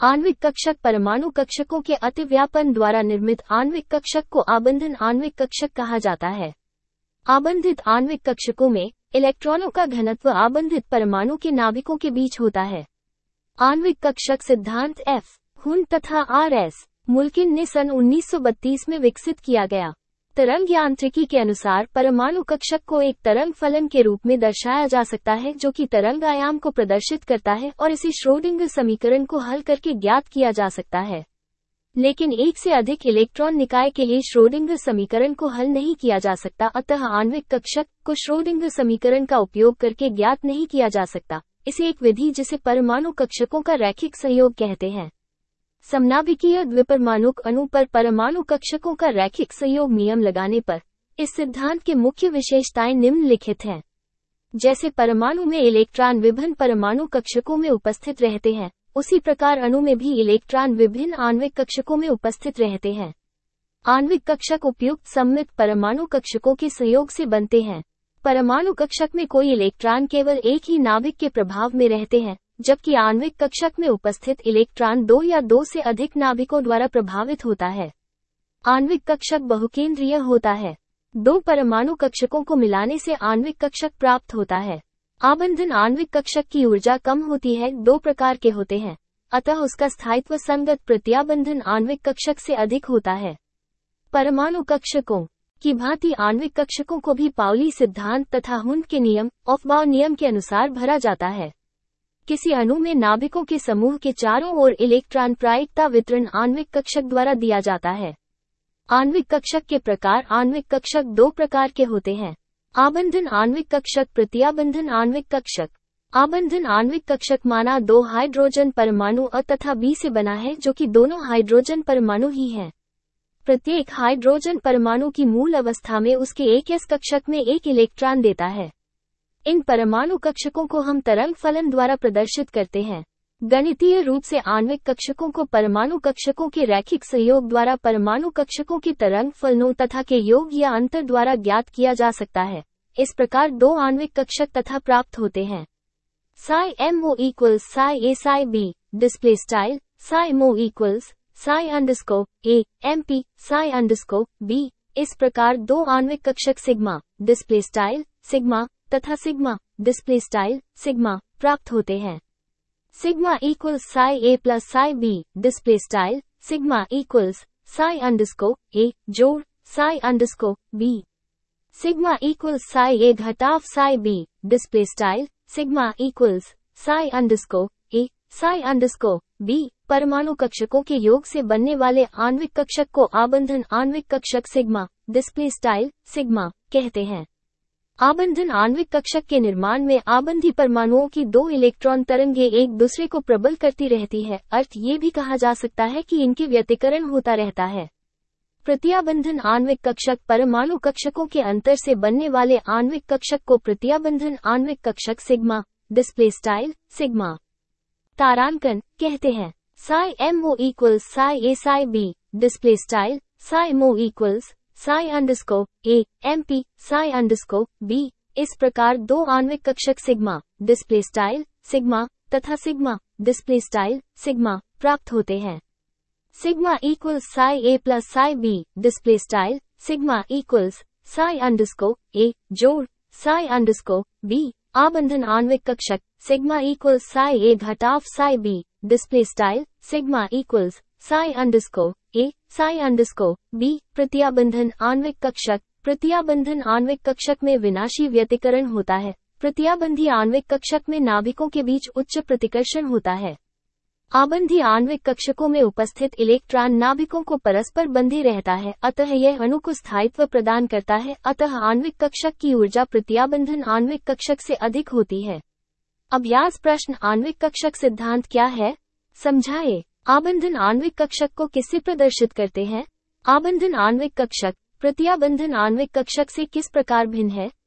आणविक कक्षक परमाणु कक्षकों के अतिव्यापन द्वारा निर्मित आणविक कक्षक को आबंधन आणविक कक्षक कहा जाता है। आबंधित आणविक कक्षकों में इलेक्ट्रॉनों का घनत्व आबंधित परमाणु के नाभिकों के बीच होता है। आणविक कक्षक सिद्धांत एफ. हुन तथा आर.एस. मुल्किन ने सन 1932 में विकसित किया गया। तरंग यांत्रिकी के अनुसार परमाणु कक्षक को एक तरंग फलन के रूप में दर्शाया जा सकता है जो कि तरंग आयाम को प्रदर्शित करता है और इसी श्रोडिंगर समीकरण को हल करके ज्ञात किया जा सकता है। लेकिन एक से अधिक इलेक्ट्रॉन निकाय के लिए श्रोडिंगर समीकरण को हल नहीं किया जा सकता, अतः आणविक कक्षक को श्रोडिंगर समीकरण का उपयोग करके ज्ञात नहीं किया जा सकता। इसे एक विधि जिसे परमाणु कक्षकों का रैखिक संयोग कहते हैं। समनाभिकीय द्विपरमाणुक अणु पर परमाणु कक्षकों का रैखिक संयोग नियम लगाने पर इस सिद्धांत के मुख्य विशेषताएं निम्नलिखित हैं। जैसे परमाणु में इलेक्ट्रॉन विभिन्न परमाणु कक्षकों में उपस्थित रहते हैं, उसी प्रकार अणु में भी इलेक्ट्रॉन विभिन्न आणविक कक्षकों में उपस्थित रहते हैं। आणविक कक्षक उपयुक्त सममित परमाणु कक्षकों के संयोग से बनते हैं। परमाणु कक्षक में कोई इलेक्ट्रॉन केवल एक ही नाभिक के प्रभाव में रहते हैं, जबकि आणविक कक्षक में उपस्थित इलेक्ट्रॉन दो या दो से अधिक नाभिकों द्वारा प्रभावित होता है। आणविक कक्षक बहुकेंद्रीय होता है। दो परमाणु कक्षकों को मिलाने से आणविक कक्षक प्राप्त होता है। आबंधन आणविक कक्षक की ऊर्जा कम होती है, दो प्रकार के होते हैं, अतः उसका स्थायित्व संगत प्रत्याबंधन आणविक कक्षक से अधिक होता है। परमाणु कक्षकों की भांति आणविक कक्षकों को भी पाउली सिद्धांत तथा हुंड के नियम ऑफबाउ नियम के अनुसार भरा जाता है। किसी अणु में नाभिकों के समूह के चारों ओर इलेक्ट्रॉन प्रायिकता वितरण आणविक कक्षक द्वारा दिया जाता है। आणविक कक्षक के प्रकार आणविक कक्षक दो प्रकार के होते हैं। आबंधन आणविक कक्षक, प्रत्याबंधन आणविक कक्षक। आबंधन आणविक कक्षक माना दो हाइड्रोजन परमाणु अ तथा बी से बना है, जो कि दोनों हाइड्रोजन परमाणु ही हैं। प्रत्येक हाइड्रोजन परमाणु की मूल अवस्था में उसके एक एस कक्षक में एक इलेक्ट्रॉन देता है। इन परमाणु कक्षकों को हम तरंग फलन द्वारा प्रदर्शित करते हैं। गणितीय रूप से आणविक कक्षकों को परमाणु कक्षकों के रैखिक संयोग द्वारा परमाणु कक्षकों के तरंग फलनों तथा के योग या अंतर द्वारा ज्ञात किया जा सकता है। इस प्रकार दो आणविक कक्षक तथा प्राप्त होते हैं। psi mo equals psi a psi b display style psi mo equals psi underscore a mp psi underscore b। इस प्रकार दो आणविक कक्षक सिग्मा डिस्प्ले स्टाइल सिग्मा तथा सिग्मा डिस्प्ले स्टाइल सिग्मा प्राप्त होते हैं। Sigma equals psi a plus psi b display style sigma equals psi underscore a जोड़ psi underscore b। Sigma equals psi a घटाव psi b display style sigma equals psi underscore a psi underscore b। परमाणु कक्षकों के योग से बनने वाले आणविक कक्षक को आबंधन आणविक कक्षक सिग्मा डिस्प्ले स्टाइल सिग्मा कहते हैं। आबंधन आणविक कक्षक के निर्माण में आबंधी परमाणुओं की दो इलेक्ट्रॉन तरंगें एक दूसरे को प्रबल करती रहती है। अर्थ ये भी कहा जा सकता है कि इनके व्यतिकरण होता रहता है। प्रत्याबंधन आणविक कक्षक परमाणु कक्षकों के अंतर से बनने वाले आणविक कक्षक को प्रत्याबंधन आणविक कक्षक सिग्मा डिस्प्ले स्टाइल सिग्मा तारांकन कहते हैं। psi mo equals psi a psi b display style psi mo equals psi underscore a mp psi underscore b। इस प्रकार दो आणविक कक्षक सिग्मा डिस्प्ले स्टाइल सिग्मा तथा सिग्मा डिस्प्ले स्टाइल सिग्मा प्राप्त होते हैं। Sigma equals psi a plus psi b display style sigma equals psi underscore a जोड़ psi अंडरस्कोर b। आबंधन आणविक कक्षक सिग्मा इक्वल्स psi a घटाव psi b display style sigma equals psi underscore a psi underscore b। प्रत्याबंधन आणविक कक्षक प्रत्याबंधन आणविक कक्षक में विनाशी व्यतिकरण होता है। प्रत्याबंधी आणविक कक्षक में नाभिकों के बीच उच्च प्रतिकर्षण होता है। आबंधी आणविक कक्षकों में उपस्थित इलेक्ट्रॉन नाभिकों को परस्पर बंधे रहता है, अतः यह अणु को स्थायित्व प्रदान करता है। अतः आणविक कक्षक की ऊर्जा प्रत्याबंधन आणविक कक्षक से अधिक होती है। अभ्यास प्रश्न आणविक कक्षक सिद्धांत क्या है, समझाइए। आबंधन आणविक कक्षक को किससे प्रदर्शित करते हैं? आबंधन आणविक कक्षक प्रत्याबंधन आणविक कक्षक से किस प्रकार भिन्न है?